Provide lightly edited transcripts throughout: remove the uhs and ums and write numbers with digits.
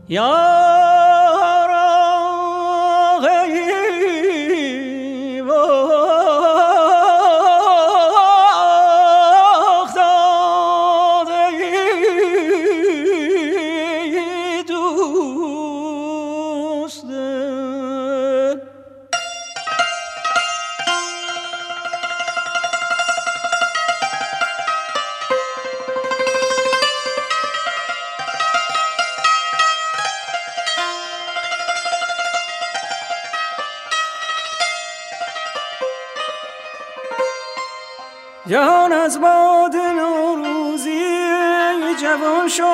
جهان از باد نوروزی جوان شد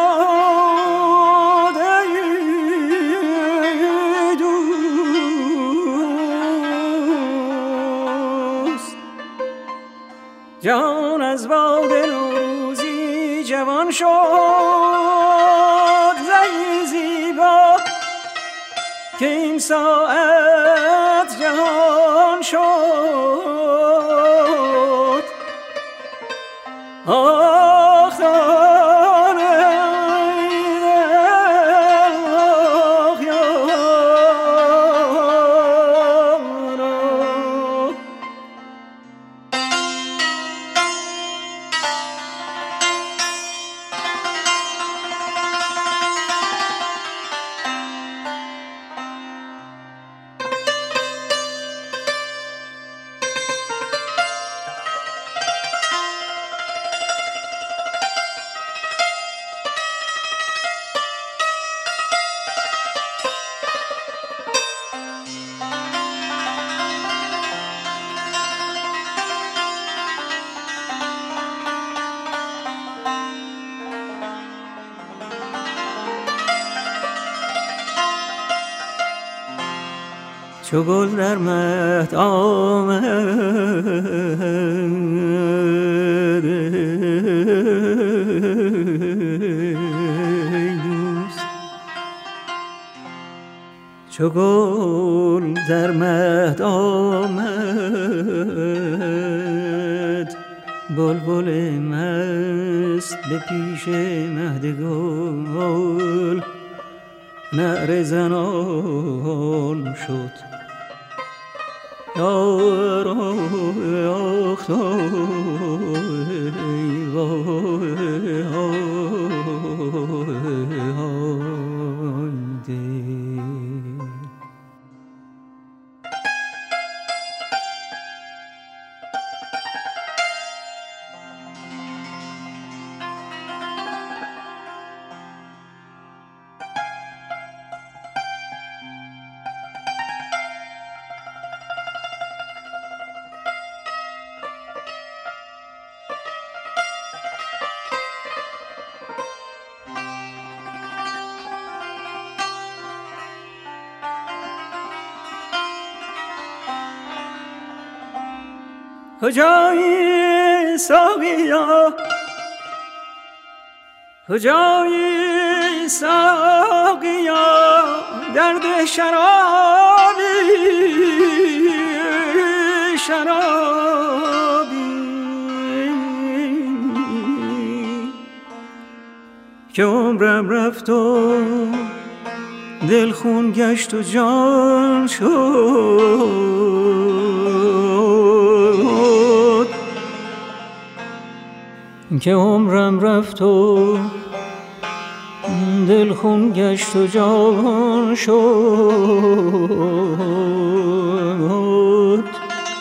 ای دوست، جهان از باد نوروزی جوان شد زهی زیبا که این ساعت جهان شد. آخ دانه آخ یارو، چو گل در مهد آمد ای دوست، چو گل در مهد آمد بلبل مست به پیش مهد گل نعره زنان شد. یارو آخ ای وای کجایی ساقیا، کجایی ساقیا درد شرابی که عمرم رفت و دل خون گشت و جان شد، که عمرم رفت و دل خون گشت و جان شد،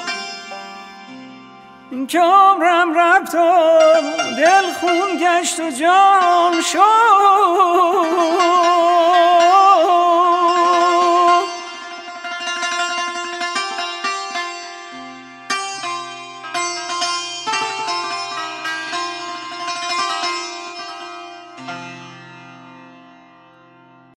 که عمرم رفت و دل خون گشت و جان شد.